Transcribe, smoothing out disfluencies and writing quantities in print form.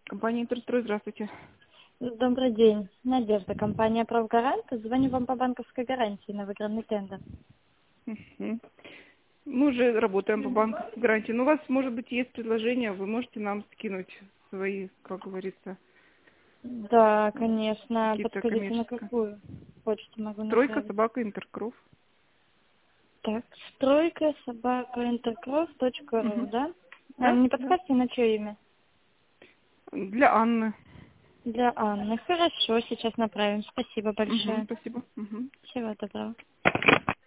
Компания «Интерстрой», здравствуйте. Добрый день. Надежда, компания «Правгарант». Звоню вам по банковской гарантии на выигранный тендер. Мгм. Мы уже работаем по банковской гарантии. Но у вас, может быть, есть предложение, вы можете нам скинуть свои, как говорится, Да, конечно. какие-то Подскажите, на коммерческие. какую почту могу Тройка, направить? собака, Интеркров. Так, стройка собака интеркросс.ру, Мгм. да? Да, Не да. подскажете, на чье имя? Для Анны. Для Анны. Хорошо, сейчас направим. Спасибо Мгм, большое. спасибо. Мгм. Всего доброго.